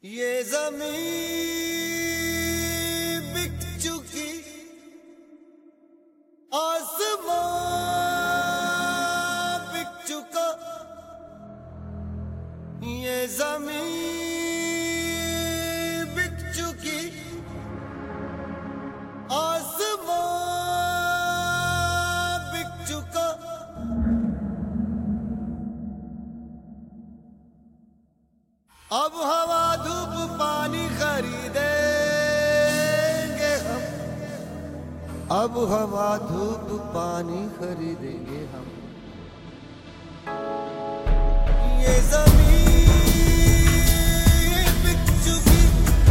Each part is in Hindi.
ये ज़मीन बिक चुकी, आसमान बिक चुका। ये ज़मीन बिक चुकी, आसमान बिक चुका। अब हवा धूप पानी खरीदेंगे हम, अब हवा धूप पानी खरीदेंगे हम। ये ज़मीन बिक चुकी,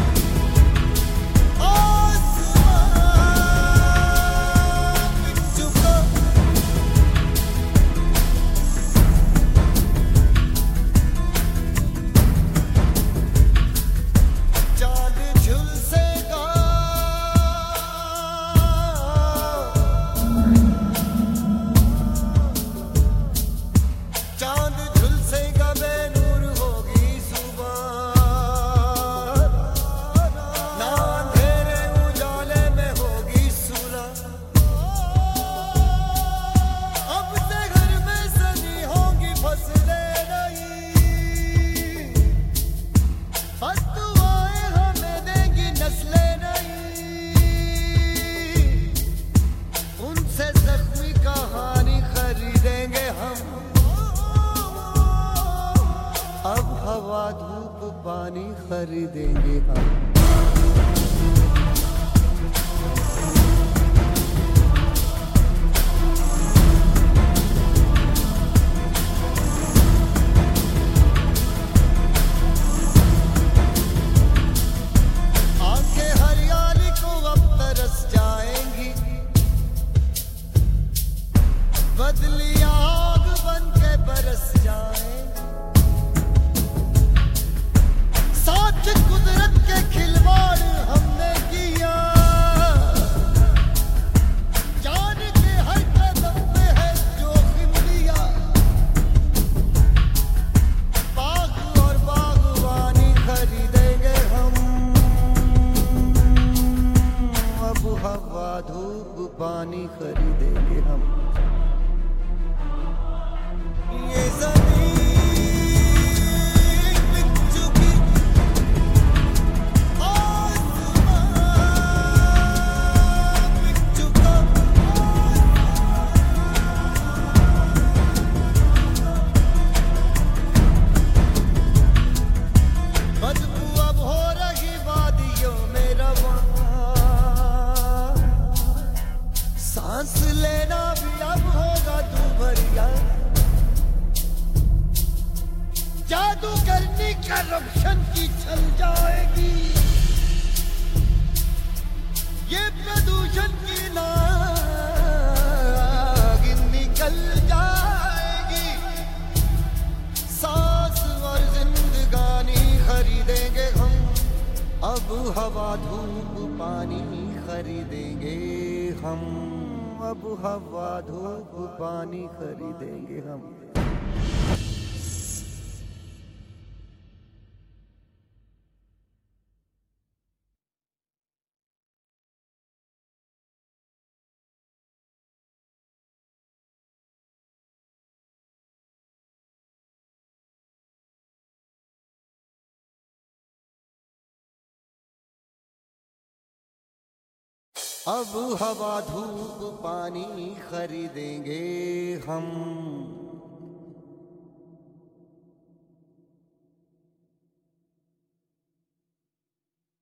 आसमान बिक चुका। चांद झुलसेगा, चांद झुलसेगा, बेनूर होगी सुबह। ना अंधेरे उजाले में होगी सुलह। अब से घर में सनी होंगी फसलें नहीं, बस दुआएं हमें देंगी नस्लें नहीं। उनसे जख्मी कहानी खरीदेंगे हम, अब हवा धूप पानी खरीदेंगे हम। आंखें हरियाली को अब तरस जाएंगी, बदली आग बन के बरस जाएंगी। साथ कुदरत के खिलवाड़ हमने किया, जान के हर कदम पे है जोखिम लिया। बाग और बागवानी खरीदेंगे हम, अब हवा धूप पानी खरीदेंगे हम। ये ज़मीन बिक चुकी, आसमान बिक चुका। बदबू अब हो रही वादियों में रवां, सांस लेना भी अब होगा दूभरिया। जादूगरनी करप्शन की छल जाएगी, ये प्रदूषण की नागिन निकल जाएगी। सांस और जिंदगानी खरीदेंगे हम, अब हवा धूप पानी खरीदेंगे हम, अब हवा धूप पानी खरीदेंगे हम। अब हवा धूप पानी खरीदेंगे हम।